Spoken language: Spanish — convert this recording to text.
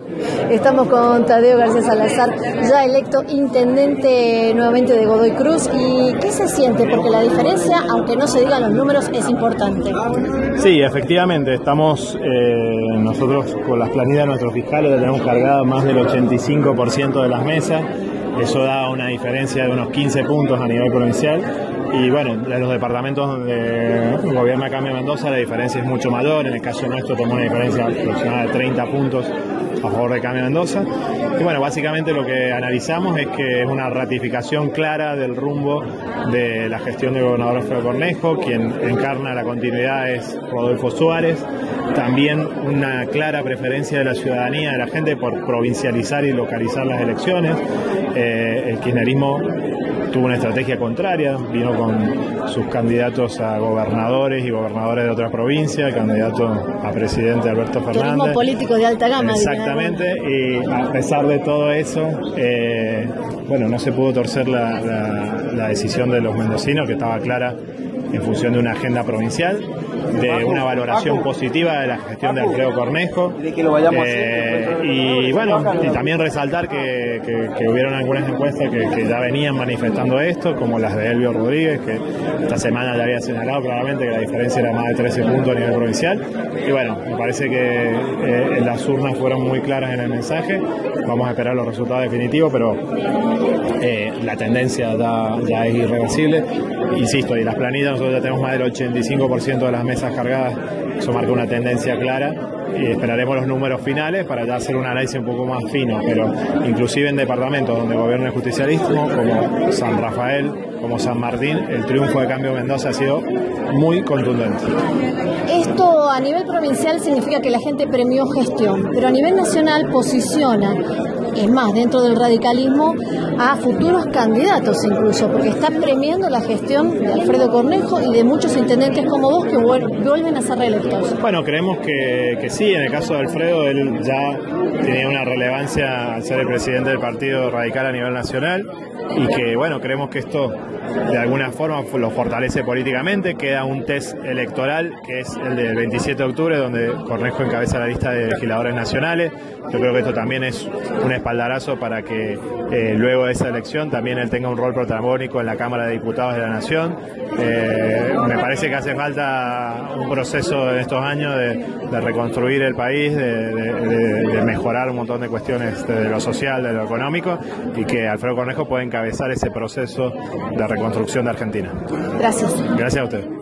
Estamos con Tadeo García Salazar, ya electo intendente nuevamente de Godoy Cruz. ¿Y qué se siente? Porque la diferencia, aunque no se digan los números, es importante. Sí, efectivamente, estamos nosotros con las planillas de nuestros fiscales, tenemos cargada más del 85% de las mesas. Eso da una diferencia de unos 15 puntos a nivel provincial. Y bueno, en los departamentos donde gobierna Cambio Mendoza la diferencia es mucho mayor. En el caso nuestro tenemos una diferencia aproximada de 30 puntos a favor de Cambio Mendoza. Y bueno, básicamente lo que analizamos es que es una ratificación clara del rumbo de la gestión del gobernador Alfredo Cornejo. Quien encarna la continuidad es Rodolfo Suárez. También una clara preferencia de la ciudadanía, de la gente, por provincializar y localizar las elecciones. El kirchnerismo tuvo una estrategia contraria, vino con sus candidatos a gobernadores y gobernadores de otras provincias, el candidato a presidente Alberto Fernández. Turismo político de alta gama. Exactamente, y a pesar de todo eso, bueno, no se pudo torcer la decisión de los mendocinos, que estaba clara en función de una agenda provincial, de una valoración positiva de la gestión de Alfredo Cornejo, y bueno, y también resaltar que hubieron algunas encuestas que ya venían manifestando esto, como las de Elvio Rodríguez, que esta semana ya había señalado claramente que la diferencia era más de 13 puntos a nivel provincial. Y bueno, me parece que las urnas fueron muy claras en el mensaje. Vamos a esperar los resultados definitivos, pero la tendencia ya es irreversible. Insisto, y las planillas, nosotros ya tenemos más del 85% de las mesas cargadas, eso marca una tendencia clara, y esperaremos los números finales para ya hacer un análisis un poco más fino, pero inclusive en departamentos donde gobierna el justicialismo, como San Rafael, como San Martín, el triunfo de Cambio Mendoza ha sido muy contundente. Esto a nivel provincial significa que la gente premió gestión, pero a nivel nacional posiciona, es más, dentro del radicalismo, a futuros candidatos incluso, porque está premiando la gestión de Alfredo Cornejo y de muchos intendentes como vos que vuelven a ser reelectos. Bueno, creemos que sí, en el caso de Alfredo, él ya tenía una relevancia al ser el presidente del Partido Radical a nivel nacional, y que, bueno, creemos que esto de alguna forma lo fortalece políticamente. Queda un test electoral, que es el del 27 de octubre, donde Cornejo encabeza la lista de legisladores nacionales. Yo creo que esto también es un espaldarazo para que luego de esa elección también él tenga un rol protagónico en la Cámara de Diputados de la Nación. Me parece que hace falta un proceso en estos años de reconstruir el país, de mejorar un montón de cuestiones de lo social, de lo económico, y que Alfredo Cornejo pueda encabezar ese proceso de reconstrucción de Argentina. Gracias. Gracias a usted.